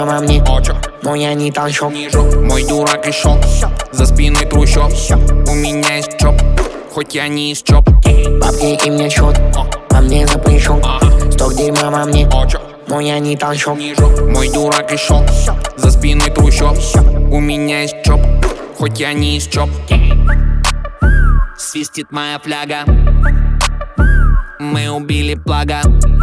мама мне но я не толщок. Мой дурак и шок, за спиной трущоб. У меня есть чоп, хоть я не из чоп. Бабки и мне счет, а мне за плечом. Сток дерьма во мне, но я не толщок. Мой дурак и шок, за спиной трущоб. У меня есть чоп, хоть я не из чоп. Свистит моя фляга, мы убили плага.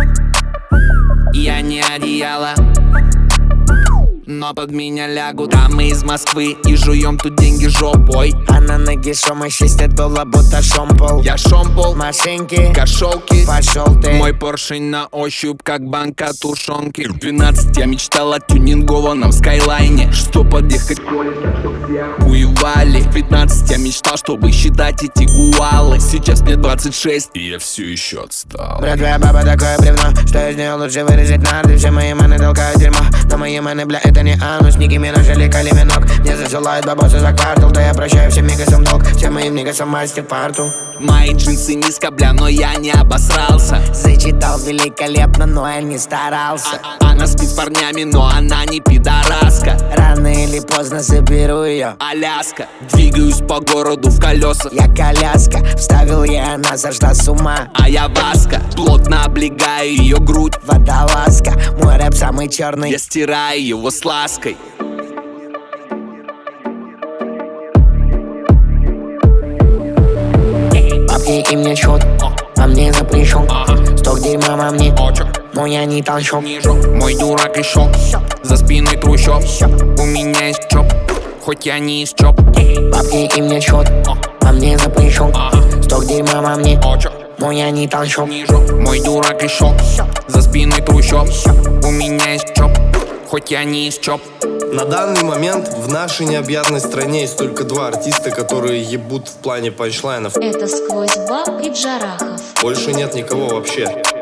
Я не одеяло, но под меня лягут. А мы из Москвы и жуем тут деньги жопой. А на ноге шома 6 долларов, будто шомпол. Я шомпол, машинки, кошелки. пошел ты. Мой поршень на ощупь, как банка тушенки. В 12 я мечтал о тюнингованном скайлайне, что подъехать к колесу, чтоб все охуевали. В 15 я мечтал, чтобы считать эти гуалы. Сейчас мне 26, и я все еще отстал. Бля, твоя баба такое бревно, что из нее лучше вырезать нарды. Все мои маны толкают дерьмо, но мои маны, бля, это не анус. Ники Минаж или Кали Минок. Мне засылают бабосы за квартал, да я прощаю всем мигасом долг. Всем моим мигасом мастер парту. Мои джинсы низко, бля, но я не обосрался. Зачитал великолепно, но я не старался. Она спит с парнями, но она не пидораска. Рано или поздно заберу ее. Аляска, двигаюсь по городу в колесах. Я коляска, вставил ей, она сошла с ума. А я Васка, плотно облегаю ее грудь. Водолазка, мой рэп самый черный. Я стираю его с лаской. Бабки и мне счет, а мне за плечом. Сток дерьма во мне, но я не толщок. Мой дурак и шок, за спиной трущоб. У меня есть чоп, хоть я не из чоп. Бабки и мне счет, а мне за плечом. Сток дерьма во мне, но я не толщок. Мой дурак и шок, за спиной трущоб. У меня есть чоп, хоть я не из чоп. На данный момент в нашей необъятной стране есть только два артиста, которые ебут в плане панчлайнов. Это Сквозь Баб и Джарахов. Больше нет никого вообще.